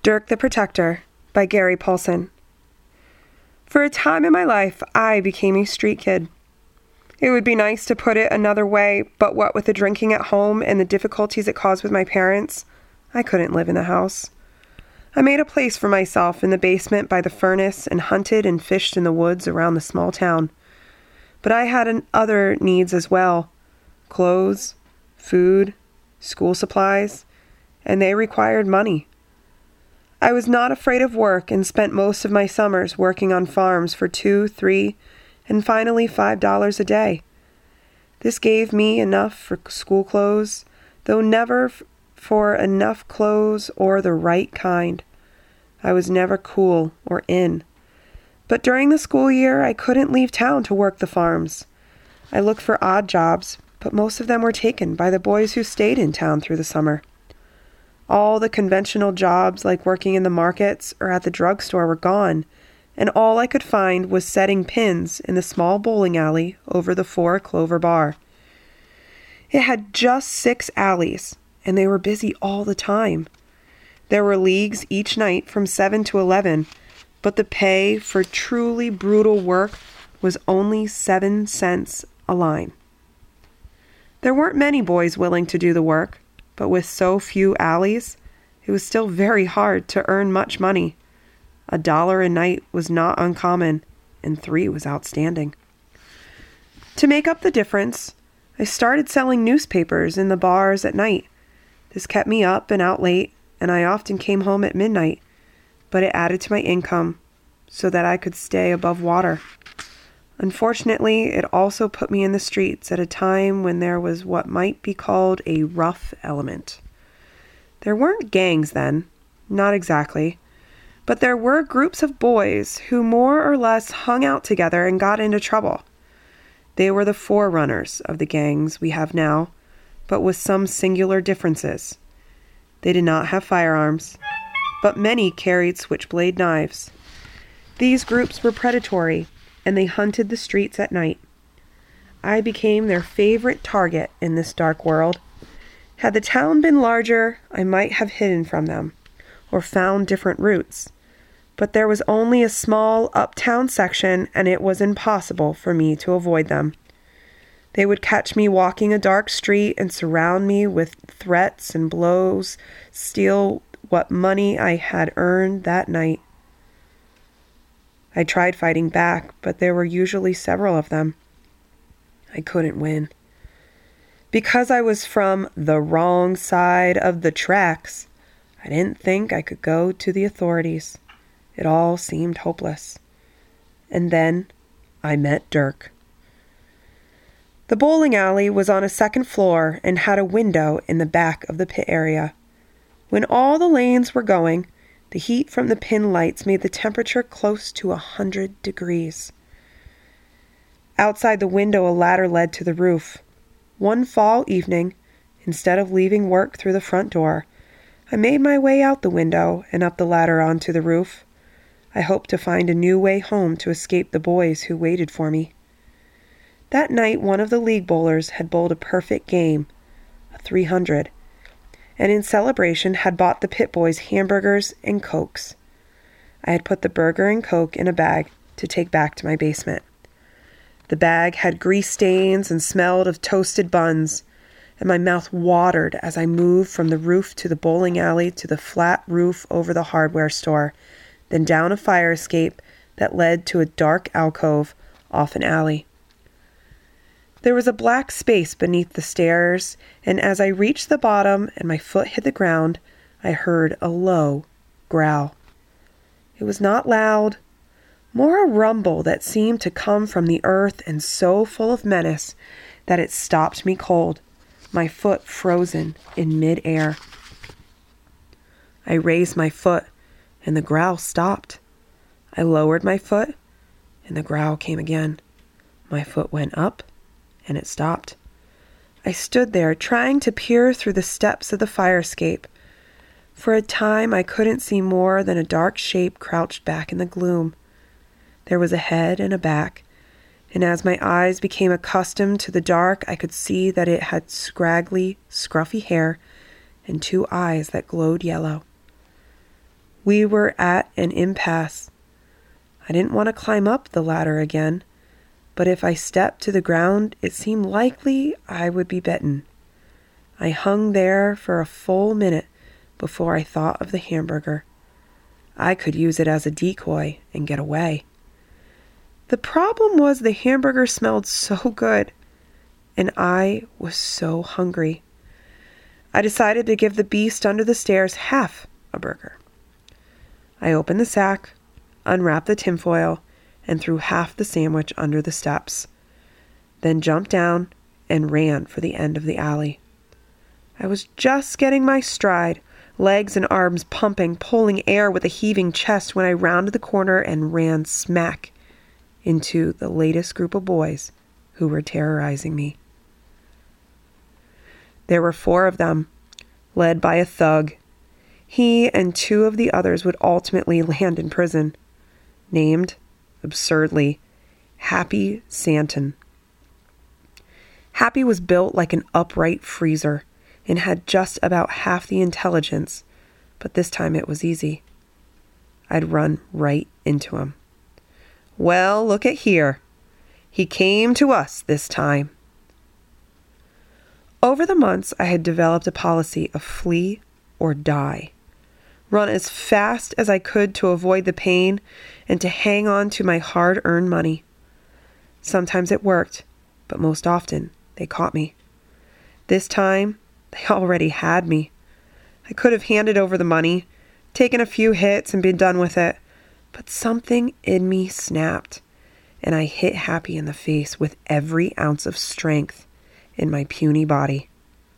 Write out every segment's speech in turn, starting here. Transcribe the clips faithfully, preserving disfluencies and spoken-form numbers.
Dirk the Protector by Gary Paulsen. For a time in my life, I became a street kid. It would be nice to put it another way, but what with the drinking at home and the difficulties it caused with my parents, I couldn't live in the house. I made a place for myself in the basement by the furnace and hunted and fished in the woods around the small town. But I had an other needs as well: clothes, food, school supplies, and they required money. I was not afraid of work and spent most of my summers working on farms for two, three, and finally five dollars a day. This gave me enough for school clothes, though never f- for enough clothes or the right kind. I was never cool or in. But during the school year, I couldn't leave town to work the farms. I looked for odd jobs, but most of them were taken by the boys who stayed in town through the summer. All the conventional jobs like working in the markets or at the drugstore were gone, and all I could find was setting pins in the small bowling alley over the Four Clover Bar. It had just six alleys, and they were busy all the time. There were leagues each night from seven to eleven, but the pay for truly brutal work was only seven cents a line. There weren't many boys willing to do the work, but with so few alleys, it was still very hard to earn much money. A dollar a night was not uncommon, and three was outstanding. To make up the difference, I started selling newspapers in the bars at night. This kept me up and out late, and I often came home at midnight, but it added to my income so that I could stay above water. Unfortunately, it also put me in the streets at a time when there was what might be called a rough element. There weren't gangs then, not exactly, but there were groups of boys who more or less hung out together and got into trouble. They were the forerunners of the gangs we have now, but with some singular differences. They did not have firearms, but many carried switchblade knives. These groups were predatory, and they hunted the streets at night. I became their favorite target in this dark world. Had the town been larger, I might have hidden from them, or found different routes. But there was only a small uptown section, and it was impossible for me to avoid them. They would catch me walking a dark street and surround me with threats and blows, steal what money I had earned that night. I tried fighting back, but there were usually several of them. I couldn't win. Because I was from the wrong side of the tracks, I didn't think I could go to the authorities. It all seemed hopeless. And then I met Dirk. The bowling alley was on a second floor and had a window in the back of the pit area. When all the lanes were going, the heat from the pin lights made the temperature close to a hundred degrees. Outside the window, a ladder led to the roof. One fall evening, instead of leaving work through the front door, I made my way out the window and up the ladder onto the roof. I hoped to find a new way home to escape the boys who waited for me. That night, one of the league bowlers had bowled a perfect game, a three hundred, and in celebration had bought the pit boys hamburgers and Cokes. I had put the burger and Coke in a bag to take back to my basement. The bag had grease stains and smelled of toasted buns, and my mouth watered as I moved from the roof to the bowling alley to the flat roof over the hardware store, then down a fire escape that led to a dark alcove off an alley. There was a black space beneath the stairs, and as I reached the bottom and my foot hit the ground, I heard a low growl. It was not loud, more a rumble that seemed to come from the earth and so full of menace that it stopped me cold, my foot frozen in mid-air. I raised my foot, and the growl stopped. I lowered my foot, and the growl came again. My foot went up, and it stopped. I stood there, trying to peer through the steps of the fire escape. For a time, I couldn't see more than a dark shape crouched back in the gloom. There was a head and a back, and as my eyes became accustomed to the dark, I could see that it had scraggly, scruffy hair and two eyes that glowed yellow. We were at an impasse. I didn't want to climb up the ladder again, but if I stepped to the ground, it seemed likely I would be bitten. I hung there for a full minute before I thought of the hamburger. I could use it as a decoy and get away. The problem was the hamburger smelled so good, and I was so hungry. I decided to give the beast under the stairs half a burger. I opened the sack, unwrapped the tinfoil, and threw half the sandwich under the steps, then jumped down and ran for the end of the alley. I was just getting my stride, legs and arms pumping, pulling air with a heaving chest, when I rounded the corner and ran smack into the latest group of boys who were terrorizing me. There were four of them, led by a thug. He and two of the others would ultimately land in prison, named, absurdly, Happy Santon. Happy was built like an upright freezer and had just about half the intelligence, but this time it was easy. I'd run right into him. Well, look at here. He came to us this time. Over the months, I had developed a policy of flee or die. Run as fast as I could to avoid the pain and to hang on to my hard-earned money. Sometimes it worked, but most often they caught me. This time, they already had me. I could have handed over the money, taken a few hits and been done with it, but something in me snapped, and I hit Happy in the face with every ounce of strength in my puny body.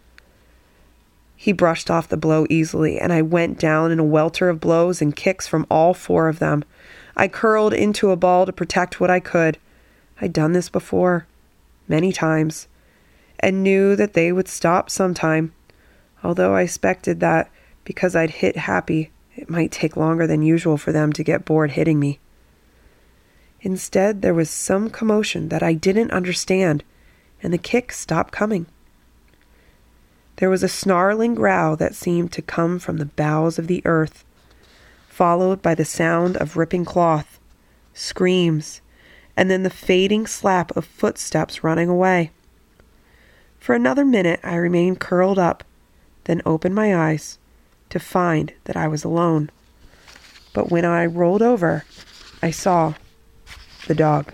He brushed off the blow easily, and I went down in a welter of blows and kicks from all four of them. I curled into a ball to protect what I could. I'd done this before, many times, and knew that they would stop sometime, although I expected that because I'd hit Happy, it might take longer than usual for them to get bored hitting me. Instead, there was some commotion that I didn't understand, and the kicks stopped coming. There was a snarling growl that seemed to come from the bowels of the earth, followed by the sound of ripping cloth, screams, and then the fading slap of footsteps running away. For another minute I remained curled up, then opened my eyes to find that I was alone. But when I rolled over, I saw the dog.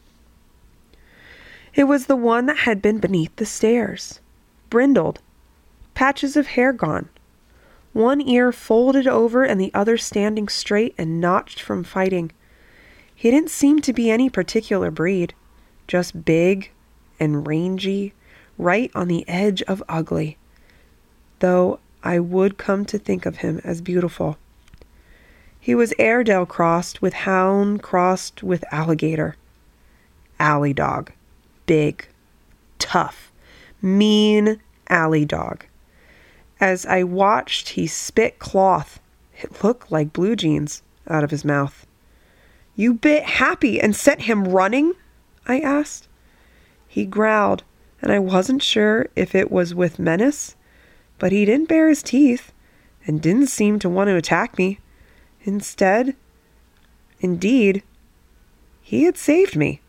It was the one that had been beneath the stairs, brindled, patches of hair gone, one ear folded over and the other standing straight and notched from fighting. He didn't seem to be any particular breed, just big and rangy, right on the edge of ugly, though I would come to think of him as beautiful. He was Airedale crossed with hound crossed with alligator. Alley dog. Big, tough, mean alley dog. As I watched, he spit cloth, it looked like blue jeans, out of his mouth. "You bit Happy and sent him running?" I asked. He growled, and I wasn't sure if it was with menace, but he didn't bare his teeth and didn't seem to want to attack me. Instead, indeed, he had saved me.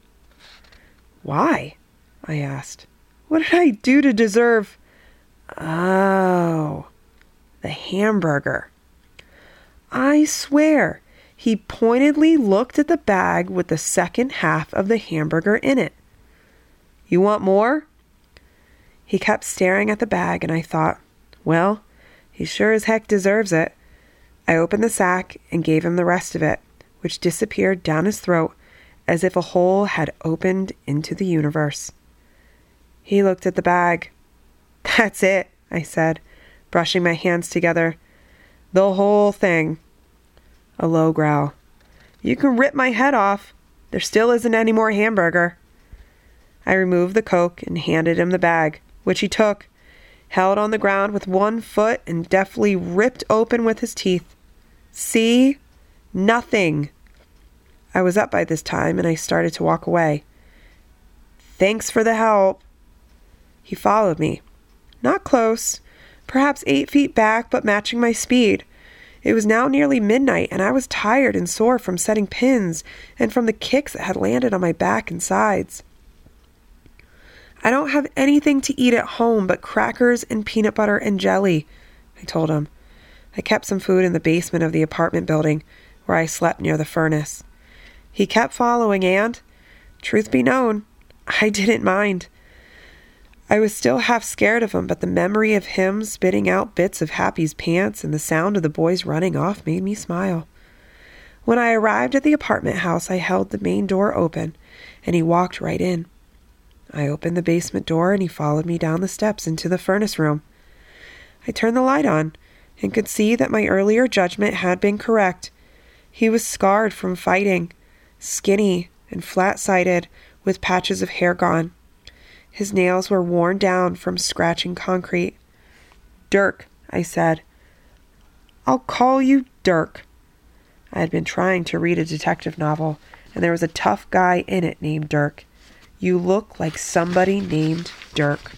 "Why?" I asked. "What did I do to deserve—" "Oh, the hamburger." I swear, he pointedly looked at the bag with the second half of the hamburger in it. "You want more?" He kept staring at the bag, and I thought, well, he sure as heck deserves it. I opened the sack and gave him the rest of it, which disappeared down his throat as if a hole had opened into the universe. He looked at the bag. "That's it," I said, brushing my hands together. "The whole thing." A low growl. "You can rip my head off. There still isn't any more hamburger." I removed the Coke and handed him the bag, which he took, held on the ground with one foot, and deftly ripped open with his teeth. "See? Nothing." I was up by this time, and I started to walk away. "Thanks for the help." He followed me. Not close, perhaps eight feet back, but matching my speed. It was now nearly midnight, and I was tired and sore from setting pins and from the kicks that had landed on my back and sides. "I don't have anything to eat at home but crackers and peanut butter and jelly," I told him. I kept some food in the basement of the apartment building, where I slept near the furnace. He kept following, and, truth be known, I didn't mind. I was still half scared of him, but the memory of him spitting out bits of Happy's pants and the sound of the boys running off made me smile. When I arrived at the apartment house, I held the main door open, and he walked right in. I opened the basement door, and he followed me down the steps into the furnace room. I turned the light on, and could see that my earlier judgment had been correct. He was scarred from fighting, skinny and flat-sided, with patches of hair gone. His nails were worn down from scratching concrete. "Dirk," I said. "I'll call you Dirk." I had been trying to read a detective novel, and there was a tough guy in it named Dirk. "You look like somebody named Dirk."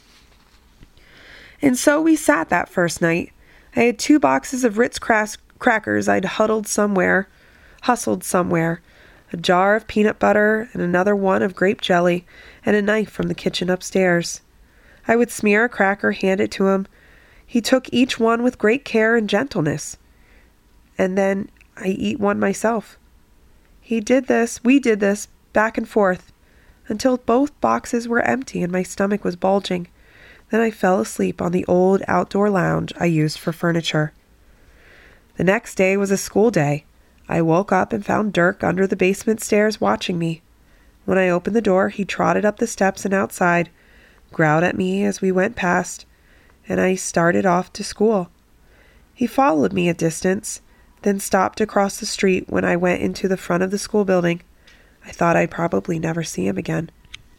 And so we sat that first night. I had two boxes of Ritz crack- crackers I'd huddled somewhere, hustled somewhere, a jar of peanut butter and another one of grape jelly, and a knife from the kitchen upstairs. I would smear a cracker, hand it to him. He took each one with great care and gentleness. And then I eat one myself. He did this, we did this, back and forth, until both boxes were empty and my stomach was bulging. Then I fell asleep on the old outdoor lounge I used for furniture. The next day was a school day. I woke up and found Dirk under the basement stairs watching me. When I opened the door, he trotted up the steps and outside, growled at me as we went past, and I started off to school. He followed me a distance, then stopped across the street when I went into the front of the school building. I thought I'd probably never see him again.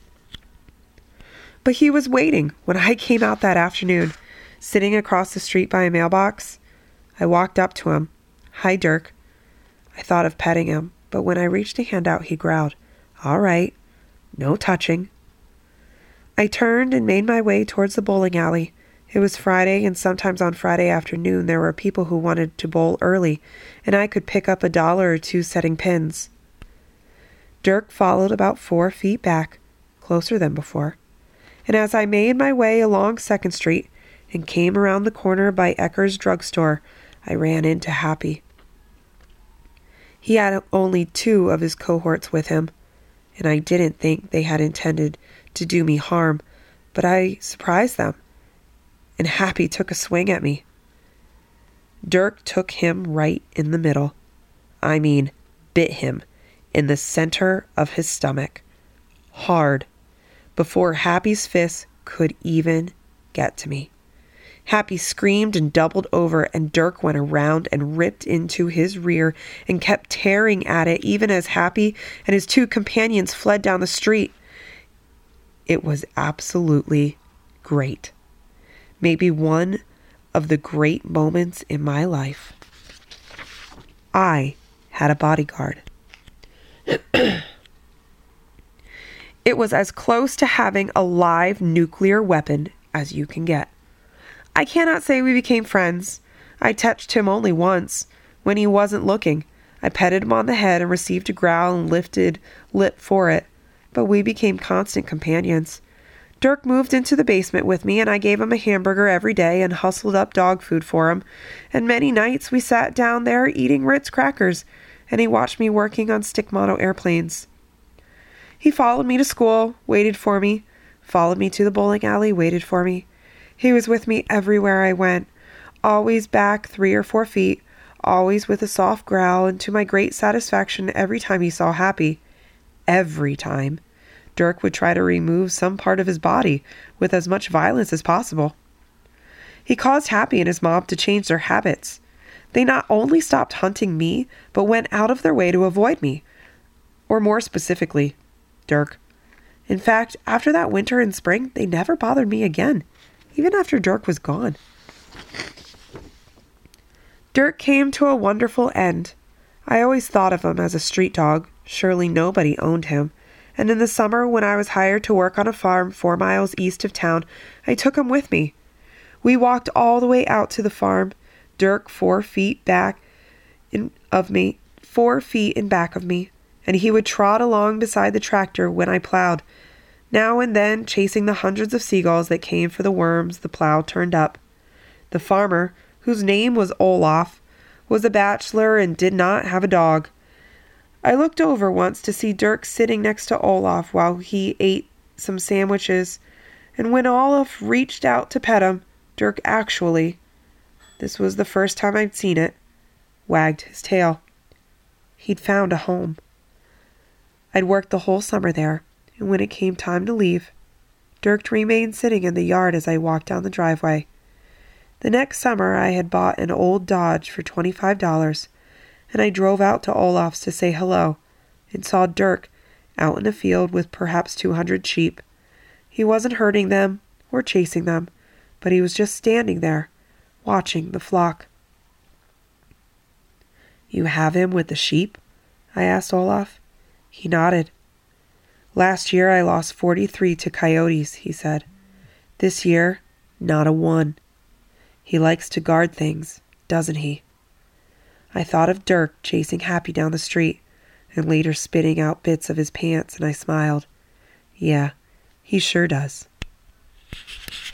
But he was waiting when I came out that afternoon, sitting across the street by a mailbox. I walked up to him. "Hi, Dirk." I thought of petting him, but when I reached a hand out, he growled, "All right, no touching." I turned and made my way towards the bowling alley. It was Friday, and sometimes on Friday afternoon there were people who wanted to bowl early, and I could pick up a dollar or two setting pins. Dirk followed about four feet back, closer than before. And as I made my way along Second Street and came around the corner by Ecker's drugstore, I ran into Happy. He had only two of his cohorts with him, and I didn't think they had intended to do me harm, but I surprised them, and Happy took a swing at me. Dirk took him right in the middle. I mean, bit him in the center of his stomach, hard, before Happy's fist could even get to me. Happy screamed and doubled over, and Dirk went around and ripped into his rear and kept tearing at it, even as Happy and his two companions fled down the street. It was absolutely great. Maybe one of the great moments in my life. I had a bodyguard. It was as close to having a live nuclear weapon as you can get. I cannot say we became friends. I touched him only once, when he wasn't looking. I petted him on the head and received a growl and lifted lip for it, but we became constant companions. Dirk moved into the basement with me, and I gave him a hamburger every day and hustled up dog food for him, and many nights we sat down there eating Ritz crackers, and he watched me working on stick model airplanes. He followed me to school, waited for me, followed me to the bowling alley, waited for me. He was with me everywhere I went, always back three or four feet, always with a soft growl, and to my great satisfaction every time he saw Happy. Every time. Dirk would try to remove some part of his body with as much violence as possible. He caused Happy and his mob to change their habits. They not only stopped hunting me, but went out of their way to avoid me. Or more specifically, Dirk. In fact, after that winter and spring, they never bothered me again, even after Dirk was gone. Dirk came to a wonderful end. I always thought of him as a street dog. Surely nobody owned him. And in the summer, when I was hired to work on a farm four miles east of town, I took him with me. We walked all the way out to the farm. Dirk four feet back in of me, four feet in back of me, and he would trot along beside the tractor when I plowed, now and then chasing the hundreds of seagulls that came for the worms the plow turned up. The farmer, whose name was Olaf, was a bachelor and did not have a dog. I looked over once to see Dirk sitting next to Olaf while he ate some sandwiches, and when Olaf reached out to pet him, Dirk actually, this was the first time I'd seen it, wagged his tail. He'd found a home. I'd worked the whole summer there, and when it came time to leave, Dirk remained sitting in the yard as I walked down the driveway. The next summer I had bought an old Dodge for twenty-five dollars, and I drove out to Olaf's to say hello, and saw Dirk out in a field with perhaps two hundred sheep. He wasn't herding them or chasing them, but he was just standing there, watching the flock. "You have him with the sheep?" I asked Olaf. He nodded. "Last year I lost forty-three to coyotes," he said. "This year, not a one. He likes to guard things, doesn't he?" I thought of Dirk chasing Happy down the street and later spitting out bits of his pants, and I smiled. Yeah, he sure does.